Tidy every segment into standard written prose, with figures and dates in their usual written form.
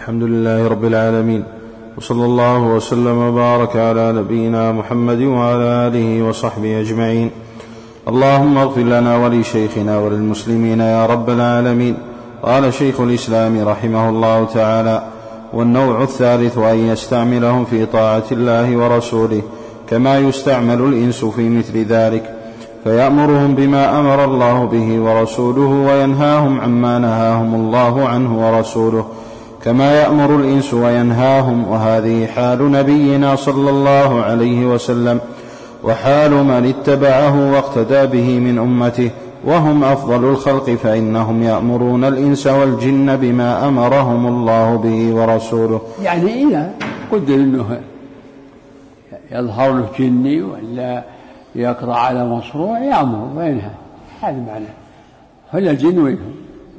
الحمد لله رب العالمين، وصلى الله وسلم وبارك على نبينا محمد وعلى آله وصحبه أجمعين. اللهم اغفر لنا ولشيخنا وللمسلمين يا رب العالمين. قال شيخ الإسلام رحمه الله تعالى: والنوع الثالث أن يستعملهم في طاعة الله ورسوله كما يستعمل الإنس في مثل ذلك، فيأمرهم بما أمر الله به ورسوله وينهاهم عما نهاهم الله عنه ورسوله كما يأمر الإنس وينهاهم. وهذه حال نبينا صلى الله عليه وسلم وحال من اتبعه واقتدى به من أمته، وهم أفضل الخلق، فإنهم يأمرون الإنس والجن بما أمرهم الله به ورسوله. يعني إذا قدر أنه يظهر له جني ولا يقرأ على مصروع يأمر وينهى، هذا معناه. هل الجن وينهم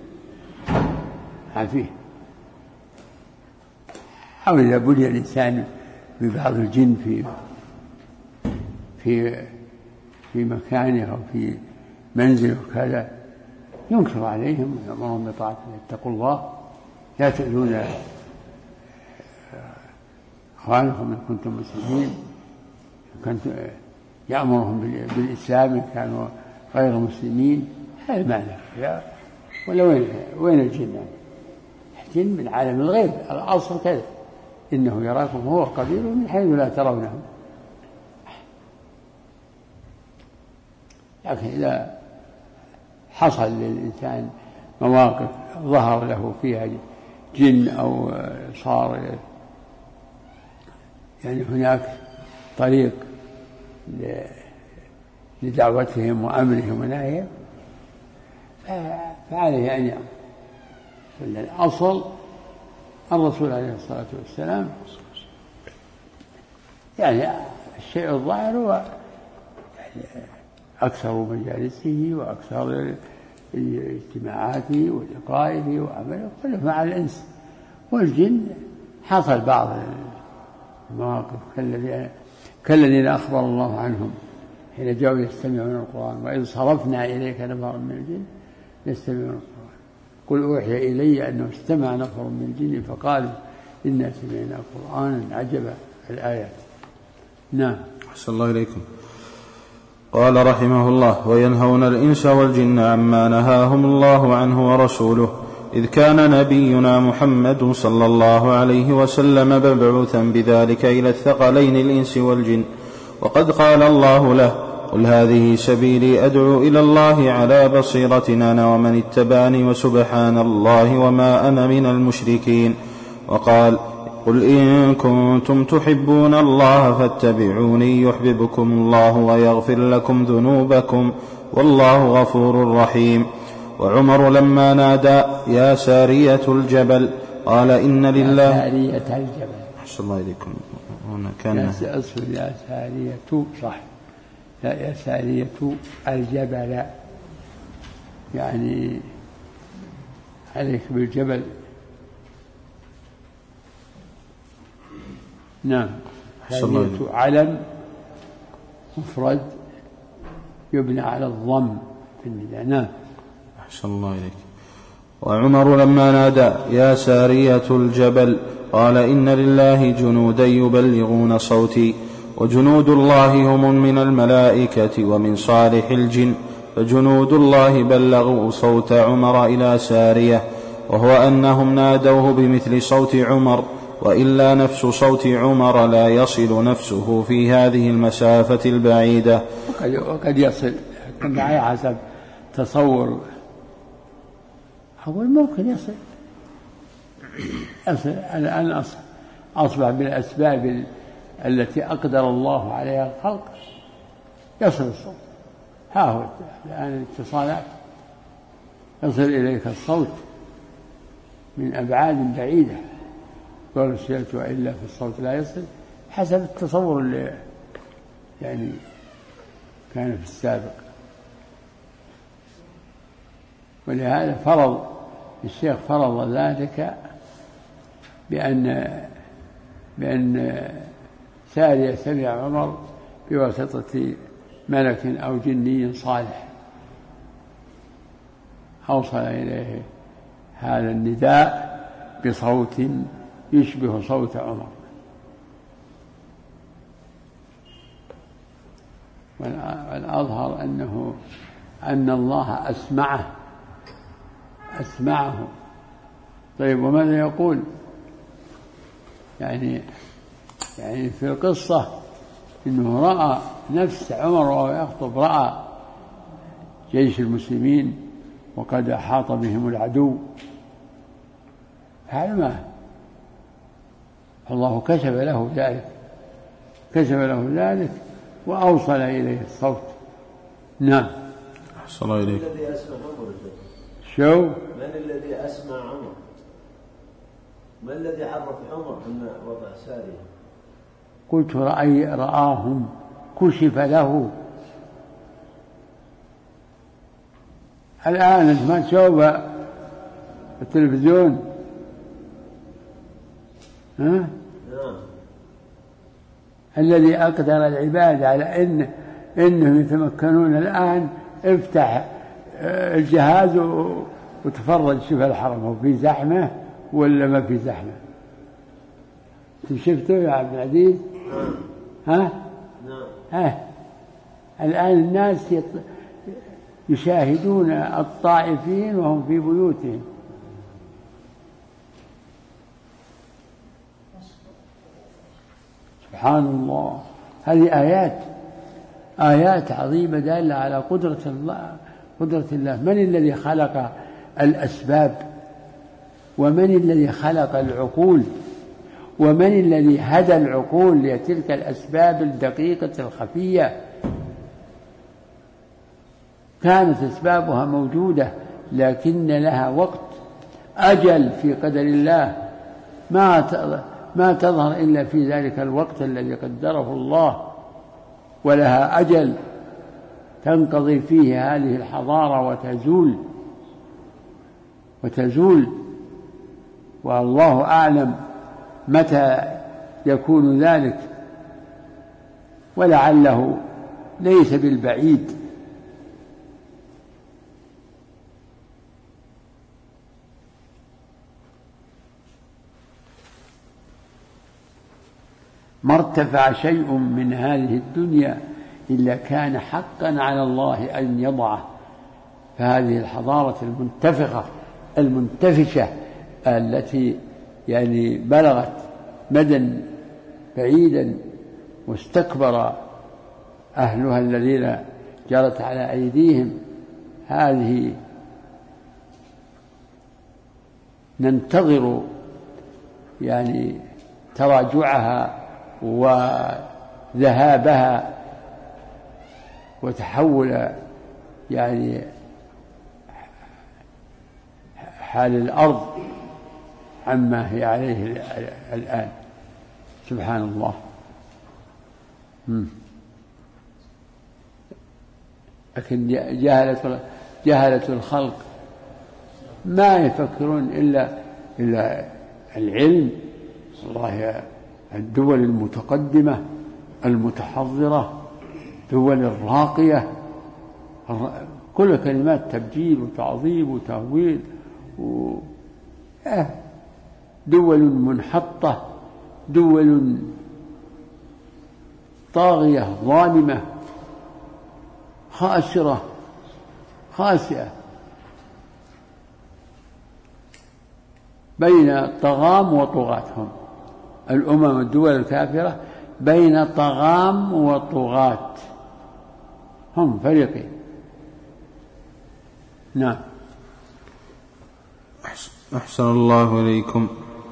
فيه، أو إذا بلي الإنسان ببعض الجن في مكانه أو في منزله وكذا ينكر عليهم ويأمرهم بطاعته: اتقوا الله لا تؤذون إخوانكم إن كنتم مسلمين. يأمرهم بالإسلام إن كانوا غير مسلمين. هذا معنى. ولا وين الجن؟ الجن من عالم الغيب، الأصل كذا: إنه يراكم هو قبيله من حيث لا ترونهم. لكن إذا حصل للإنسان مواقف ظهر له فيها جن أو صار يعني هناك طريق لدعوتهم وأمرهم ونهيهم، فعليه أن يأمر. الأصل الرسول عليه الصلاة والسلام يعني الشيء الظاهر هو أكثر مجالسه وأكثر اجتماعاته ولقائه وعمله كله مع الإنس. والجن حصل بعض المواقف كالذين أخبر الله عنهم حين جاءوا يستمعون القرآن: وإذ صرفنا إليك نفرا من الجن يستمعون القرآن قل أوحي إلي أنه استمع نفر من الجن فقالوا إنا سمعنا قرآنا عجبا. الآيات. نعم. أحسن الله إليكم. قال رحمه الله: وينهون الإنس والجن عما نهاهم الله عنه ورسوله، إذ كان نبينا محمد صلى الله عليه وسلم مبعوثا بذلك إلى الثقلين الإنس والجن، وقد قال الله له: قل هذه سبيلي أدعو إلى الله على بصيرة أنا ومن اتبعني وسبحان الله وما أنا من المشركين. وقال: قل إن كنتم تحبون الله فاتبعوني يحببكم الله ويغفر لكم ذنوبكم والله غفور رحيم. وعمر لما نادى: يا سارية الجبل، قال: إن لله. يا سارية الجبل. أحسن الله إليكم. هنا كان يا سارية صح، يا سارية الجبل، يعني عليك بالجبل. نعم. سارية علم مفرد يبنى على الضم في النداء. نعم. أحسن الله إليك. وعمر لما نادى: يا سارية الجبل، قال: إن لله جنودا يبلغون صوتي، وجنود الله هم من الملائكة ومن صالح الجن، فجنود الله بلغوا صوت عمر إلى سارية، وهو أنهم نادوه بمثل صوت عمر، وإلا نفس صوت عمر لا يصل نفسه في هذه المسافة البعيدة. وقد يصل معي حسب تصور، أقول ممكن يصل. الآن أصبح بالأسباب التي أقدر الله عليها الخلق يصل الصوت. ها هو الآن الاتصالات يصل إليك الصوت من أبعاد بعيدة، ورسلت وإلا في الصوت لا يصل، حسب التصور اللي يعني كان في السابق. ولهذا الشيخ فرض ذلك بأن سارية سمع عمر بواسطة ملك أو جني صالح أوصل إليه هذا النداء بصوت يشبه صوت عمر. والأظهر أن الله أسمعه. طيب وماذا يقول؟ يعني في القصة إنه رأى نفس عمر وهو يخطب، رأى جيش المسلمين وقد أحاط بهم العدو، فعلمه الله كشف له ذلك وأوصل إليه الصوت. نعم. أحسن الله إليك. من الذي أسمع عمر؟ شو؟ من الذي أسمع عمر؟ ما الذي عرف عمر أن وضع سارية؟ قلت رآهم، كشف له. الآن أنت ما تشوف التلفزيون؟ ها؟ الذي أقدر العباد على إنهم يتمكنون الآن، افتح الجهاز وتفرج، شوف الحرم هو في زحمة ولا ما في زحمة. شفته يا عبد العزيز؟ ها؟ الآن الناس يشاهدون الطائفين وهم في بيوتهم. سبحان الله. هذه آيات عظيمة دالة على قدرة الله. من الذي خلق الأسباب؟ ومن الذي خلق العقول؟ ومن الذي هدى العقول لتلك الأسباب الدقيقة الخفية؟ كانت أسبابها موجودة، لكن لها وقت أجل في قدر الله ما تظهر إلا في ذلك الوقت الذي قدره الله، ولها أجل تنقضي فيه هذه الحضارة وتزول، والله أعلم متى يكون ذلك، ولعله ليس بالبعيد. ما ارتفع شيء من هذه الدنيا إلا كان حقا على الله أن يضعه. فهذه الحضارة المنتفشة التي يعني بلغت مدى بعيدا واستكبر أهلها الذين جرت على أيديهم، هذه ننتظر يعني تراجعها وذهابها وتحول يعني حال الأرض عما هي عليه الآن. سبحان الله. لكن جهلة الخلق ما يفكرون إلا العلم. والله الدول المتقدمة المتحضرة، دول الراقية، كل كلمات تبجيل وتعظيم وتهويل، دول منحطة، دول طاغية ظالمة خاسئة بين طغام وطغاتهم. الأمم الدول الكافرة بين طغام وطغاة، هم فريقين. نعم. أحسن الله إليكم.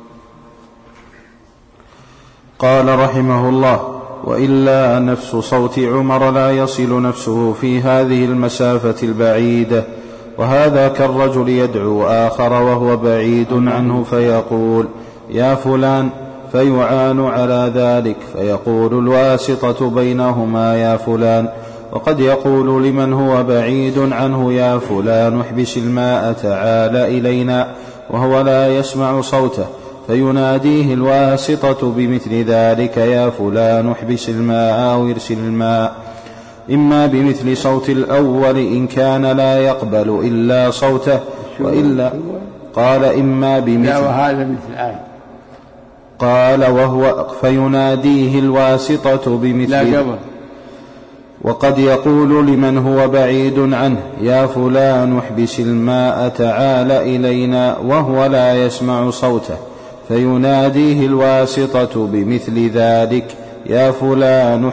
قال رحمه الله: وإلا نفس صوت عمر لا يصل نفسه في هذه المسافة البعيدة، وهذا كالرجل يدعو آخر وهو بعيد عنه فيقول: يا فلان، فيعان على ذلك، فيقول الواسطة بينهما: يا فلان. وقد يقول لمن هو بعيد عنه: يا فلان، احبس الماء، تعال إلينا، وهو لا يسمع صوته، فيناديه الواسطة بمثل ذلك: يا فلان، احبس الماء أو ارسل الماء، إما بمثل صوت الأول إن كان لا يقبل إلا صوته، وإلا قال إما بمثل. لا وهذا مثل آية. قال وهو فيناديه الواسطة بمثل. لا قبل. وقد يقول لمن هو بعيد عنه يا فلان احبس الماء تعال إلينا وهو لا يسمع صوته، فيناديه الواسطة بمثل ذلك يا فلان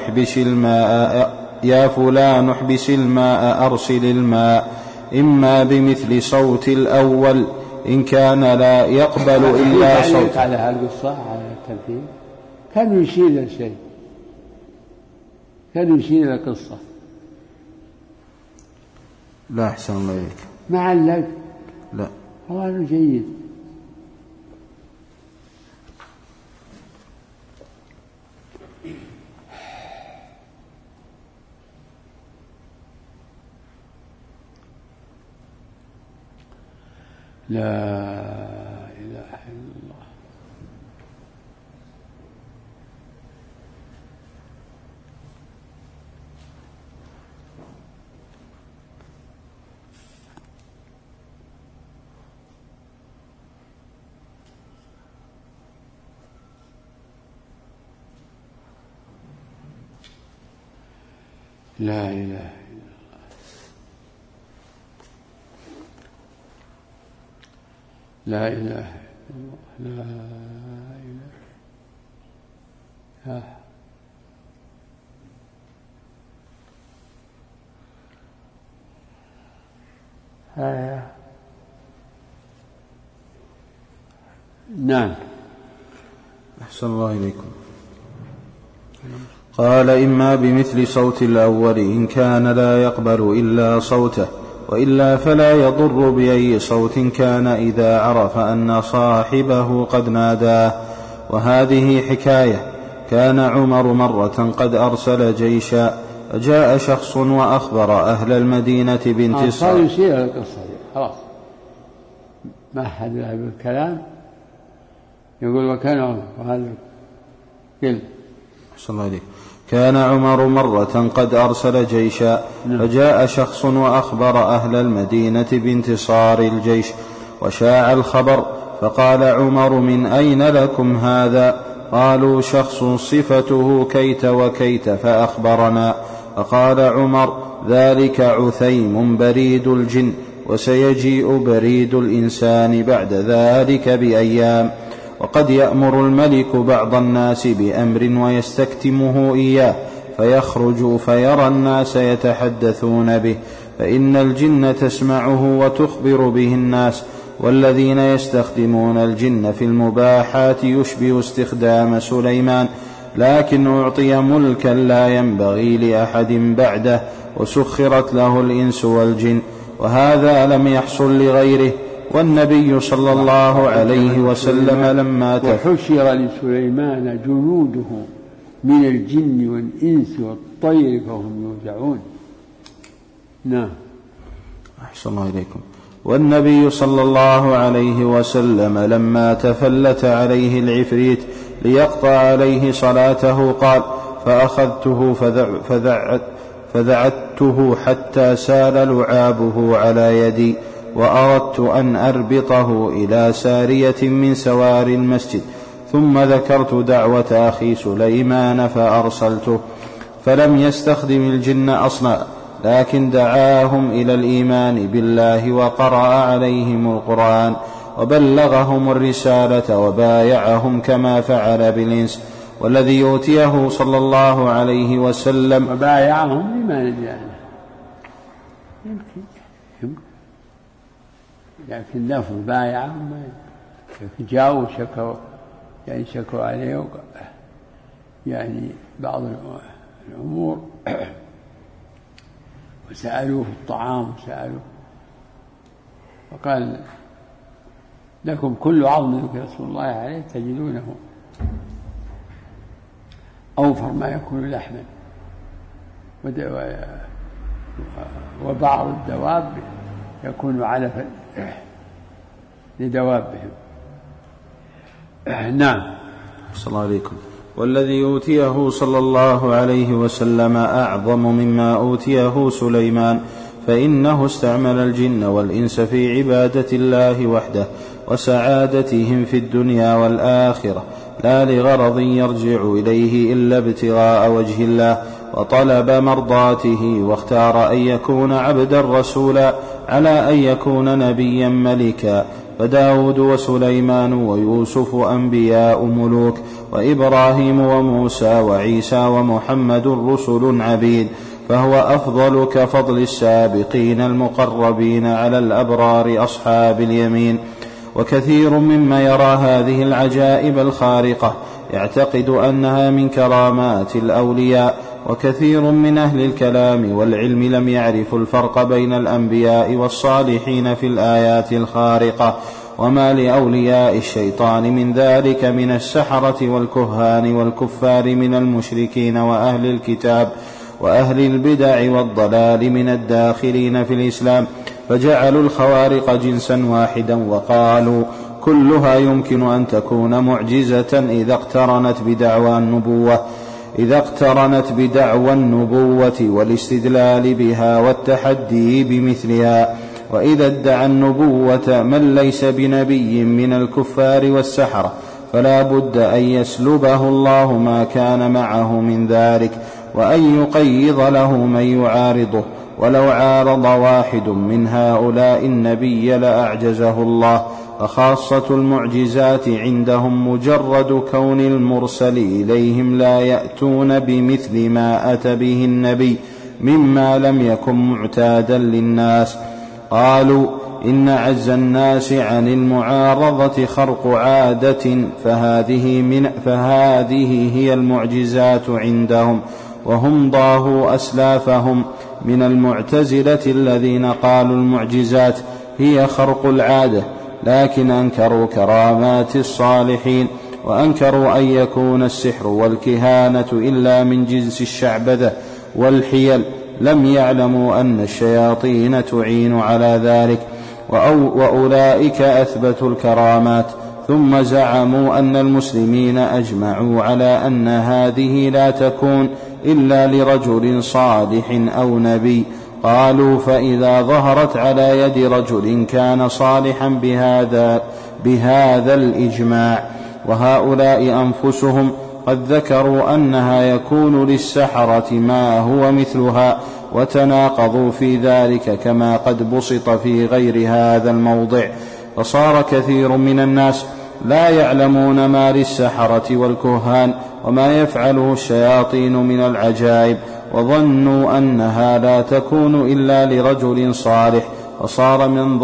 احبس الماء أرسل الماء، إما بمثل صوت الأول إن كان لا يقبل إلا صوته. على هذه القصة على التمثيل كان يشير إلى شيء، كان يشير إلى قصة. لا أحسن الله إليك. ما علق. لا. هذا جيد. لا إله إلا الله. لا إله إلا الله. لا إله إلا الله. لا إله. نعم. أحسن الله إليكم. قال إما بمثل صوت الأول إن كان لا يقبل إلا صوته، وإلا فلا يضر بأي صوت كان إذا عرف أن صاحبه قد ناداه. وهذه حكاية. كان عمر مرة قد أرسل جيشا، فجاء شخص وأخبر أهل المدينة بانتصار. يصير القصة خلاص ما أحد له بالكلام، يقول وكان عمر وهذا قل. أحسن الله عليك. كان عمر مرة قد أرسل جيشا، فجاء شخص وأخبر أهل المدينة بانتصار الجيش، وشاع الخبر، فقال عمر من أين لكم هذا؟ قالوا شخص صفته كيت وكيت فأخبرنا. فقال عمر ذلك عثيم بريد الجن، وسيجيء بريد الإنسان بعد ذلك بأيام. وقد يأمر الملك بعض الناس بأمر ويستكتمه إياه، فيخرج فيرى الناس يتحدثون به، فإن الجن تسمعه وتخبر به الناس، والذين يستخدمون الجن في المباحات يشبه استخدام سليمان، لكن أعطي ملكا لا ينبغي لأحد بعده، وسخرت له الإنس والجن، وهذا لم يحصل لغيره. والنبي صلى الله عليه وسلم لما وحشر لسليمان جنوده من الجن والإنس والطير فهم يوزعون. نعم. أحسن الله إليكم. والنبي صلى الله عليه وسلم لما تفلت عليه العفريت ليقطع عليه صلاته قال فأخذته فذعته حتى سال لعابه على يدي، وأردت أن أربطه إلى سارية من سوار المسجد، ثم ذكرت دعوة أخي سليمان فأرسلته، فلم يستخدم الجن أصلا، لكن دعاهم إلى الإيمان بالله وقرأ عليهم القرآن وبلغهم الرسالة وبايعهم كما فعل بالإنس. والذي يؤتيه صلى الله عليه وسلم وبايعهم لما ندعنا يمكن، لكن لفظ بايعهم جاءوا شكوا عليه يعني بعض الأمور وسألوه الطعام وسألوه، وقال لكم كل عظم رسول الله عليه تجدونه أوفر ما يكون لحما، وبعض الدواب يكون علفا لدوابهم. نعم. صلى الله عليكم. والذي أوتيه صلى الله عليه وسلم أعظم مما أوتيه سليمان، فإنه استعمل الجن والإنس في عبادة الله وحده، وسعادتهم في الدنيا والآخرة، لا لغرض يرجع إليه إلا ابتغاء وجه الله وطلب مرضاته، واختار أن يكون عبدا رسولا على أن يكون نبيا ملكا. فداود وسليمان ويوسف أنبياء ملوك، وإبراهيم وموسى وعيسى ومحمد رسل عبيد، فهو أفضل كفضل السابقين المقربين على الأبرار أصحاب اليمين. وكثير مما يرى هذه العجائب الخارقة يعتقد أنها من كرامات الأولياء، وكثير من أهل الكلام والعلم لم يعرفوا الفرق بين الأنبياء والصالحين في الآيات الخارقة، وما لأولياء الشيطان من ذلك من السحرة والكهان والكفار من المشركين وأهل الكتاب وأهل البدع والضلال من الداخلين في الإسلام، فجعلوا الخوارق جنسا واحدا، وقالوا كلها يمكن أن تكون معجزة إذا اقترنت بدعوى النبوة والاستدلال بها والتحدي بمثلها. وإذا ادعى النبوة من ليس بنبي من الكفار والسحرة فلا بد أن يسلبه الله ما كان معه من ذلك، وأن يقيض له من يعارضه، ولو عارض واحد من هؤلاء النبي لأعجزه الله. فخاصة المعجزات عندهم مجرد كون المرسل إليهم لا يأتون بمثل ما أتى به النبي مما لم يكن معتادا للناس. قالوا إن عز الناس عن المعارضة خرق عادة، فهذه هي المعجزات عندهم، وهم ضاهوا أسلافهم من المعتزلة الذين قالوا المعجزات هي خرق العادة، لكن أنكروا كرامات الصالحين، وأنكروا أن يكون السحر والكهانة إلا من جنس الشعبذة والحيل، لم يعلموا أن الشياطين تعين على ذلك. وأولئك أثبتوا الكرامات، ثم زعموا أن المسلمين أجمعوا على أن هذه لا تكون إلا لرجل صالح أو نبي. قالوا فإذا ظهرت على يد رجل كان صالحا بهذا الإجماع. وهؤلاء أنفسهم قد ذكروا أنها يكون للسحرة ما هو مثلها، وتناقضوا في ذلك كما قد بسط في غير هذا الموضع. فصار كثير من الناس لا يعلمون ما للسحرة والكهان وما يفعله الشياطين من العجائب، وظنوا أنها لا تكون إلا لرجل صالح، فصار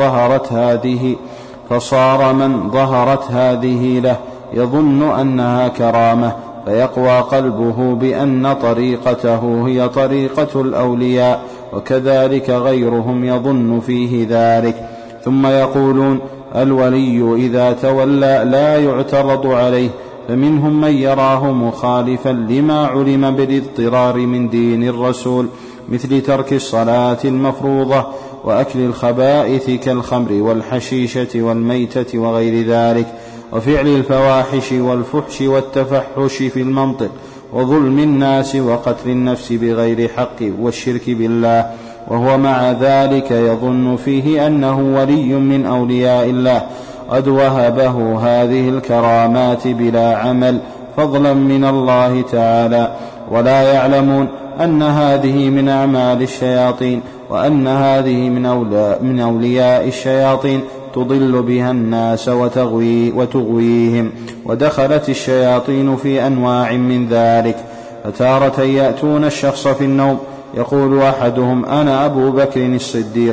من ظهرت هذه له يظن أنها كرامة، فيقوى قلبه بأن طريقته هي طريقة الأولياء، وكذلك غيرهم يظن فيه ذلك. ثم يقولون الولي إذا تولى لا يعترض عليه، فمنهم من يراه مخالفا لما علم بالاضطرار من دين الرسول، مثل ترك الصلاة المفروضة وأكل الخبائث كالخمر والحشيشة والميتة وغير ذلك، وفعل الفواحش والفحش والتفحش في المنطق، وظلم الناس وقتل النفس بغير حق والشرك بالله، وهو مع ذلك يظن فيه أنه ولي من أولياء الله قد وهبه هذه الكرامات بلا عمل فضلا من الله تعالى، ولا يعلمون أن هذه من أعمال الشياطين، وأن هذه من أولياء الشياطين تضل بها الناس وتغويهم. ودخلت الشياطين في أنواع من ذلك، فتارة يأتون الشخص في النوم يقول أحدهم أنا أبو بكر الصديق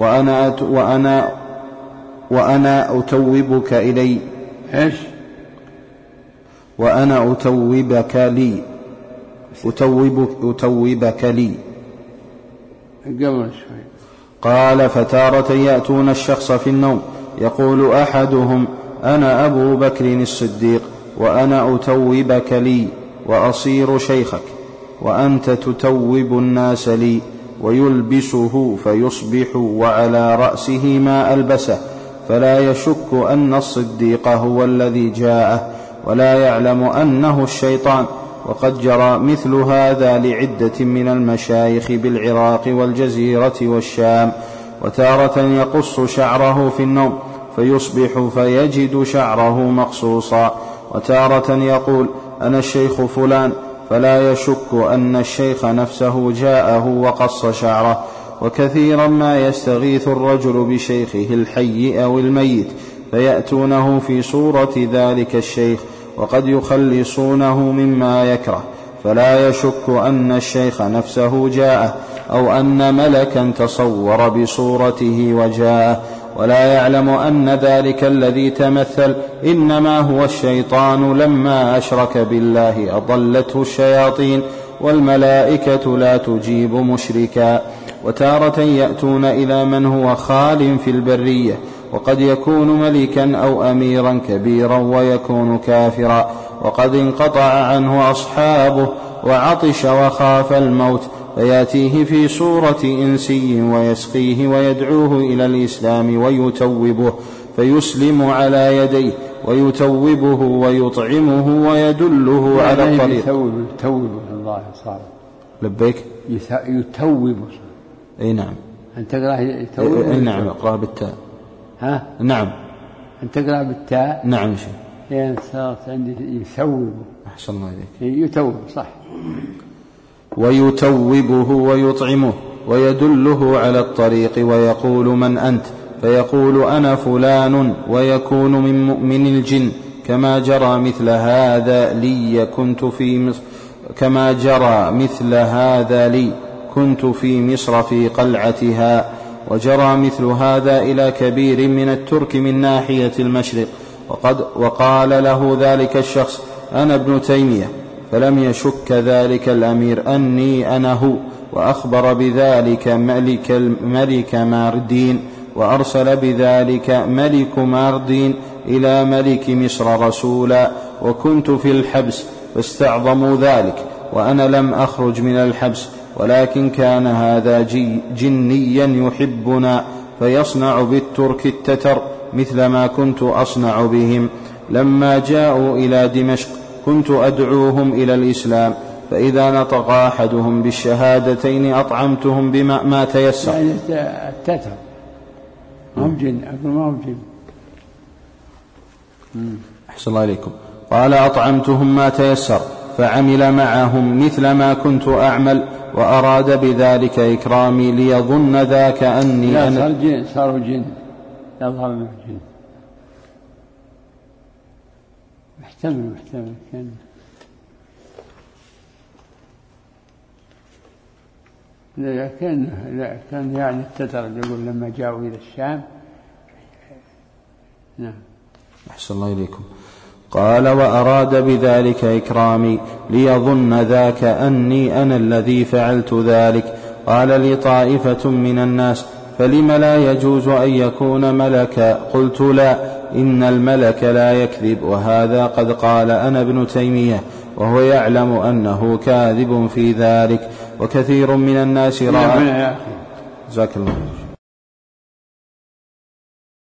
وأنا أتوبك إلي، وأنا أتوبك لي. قال فتارة يأتون الشخص في النوم يقول أحدهم أنا أبو بكر الصديق وأنا أتوبك لي وأصير شيخك، وأنت تتوب الناس لي، ويلبسه فيصبح وعلى رأسه ما ألبسه، فلا يشك أن الصديق هو الذي جاءه، ولا يعلم أنه الشيطان. وقد جرى مثل هذا لعدة من المشايخ بالعراق والجزيرة والشام. وتارة يقص شعره في النوم فيصبح فيجد شعره مقصوصا. وتارة يقول: أنا الشيخ فلان، فلا يشك أن الشيخ نفسه جاءه وقص شعره. وكثيرا ما يستغيث الرجل بشيخه الحي أو الميت فيأتونه في صورة ذلك الشيخ، وقد يخلصونه مما يكره، فلا يشك أن الشيخ نفسه جاءه، أو أن ملكا تصور بصورته وجاءه، ولا يعلم أن ذلك الذي تمثل إنما هو الشيطان لما أشرك بالله أضلته الشياطين، والملائكة لا تجيب مشركا. وتارة يأتون إلى من هو خال في البرية، وقد يكون ملكا أو أميرا كبيرا ويكون كافرا، وقد انقطع عنه أصحابه وعطش وخاف الموت، فيأتيه في صورة إنسي ويسقيه ويدعوه إلى الإسلام ويتوبه، فيسلم على يديه ويتوبه ويطعمه ويدله على الطريق. يتوبه الله صار. لبيك. يتوبه. أي نعم. أن تقرأ يتوبه. أي نعم، اقرأ بالتاء. ها؟ نعم. أن تقرأ بالتاء. نعم شيء. يعني صارت عندي يثوبه. أحسن الله إليك. يتوب صح. ويتوبه ويطعمه ويدله على الطريق، ويقول: من أنت؟ فيقول: أنا فلان، ويكون من مؤمن الجن، كما جرى مثل هذا لي كنت في مصر في قلعتها. وجرى مثل هذا إلى كبير من الترك من ناحية المشرق، وقال له ذلك الشخص: أنا ابن تيمية، فلم يشك ذلك الأمير أني أنا هو، وأخبر بذلك ملك ماردين، وأرسل بذلك ملك ماردين إلى ملك مصر رسولا، وكنت في الحبس فاستعظموا ذلك، وأنا لم أخرج من الحبس، ولكن كان هذا جنيا يحبنا، فيصنع بالترك التتر مثل ما كنت أصنع بهم. لما جاءوا إلى دمشق كنت أدعوهم إلى الإسلام، فإذا نطق أحدهم بالشهادتين أطعمتهم بما ما تيسر. يعني التتر ممجن، أقول ممجن. أحسن الله إليكم. قال: أطعمتهم ما تيسر، فعمل معهم مثل ما كنت أعمل، وأراد بذلك إكرامي ليظن ذاك أني أنا. صاروا جن، يظهر منه جن. محتمل كان يعني التتر يقول لما جاءوا إلى الشام. نعم. أحسن الله إليكم. قال: وأراد بذلك إكرامي ليظن ذاك أني أنا الذي فعلت ذلك. قال لي طائفة من الناس: فلم لا يجوز أن يكون ملكا؟ قلت: لا، إن الملك لا يكذب، وهذا قد قال أنا ابن تيمية، وهو يعلم أنه كاذب في ذلك. وكثير من الناس رأى. جزاك الله.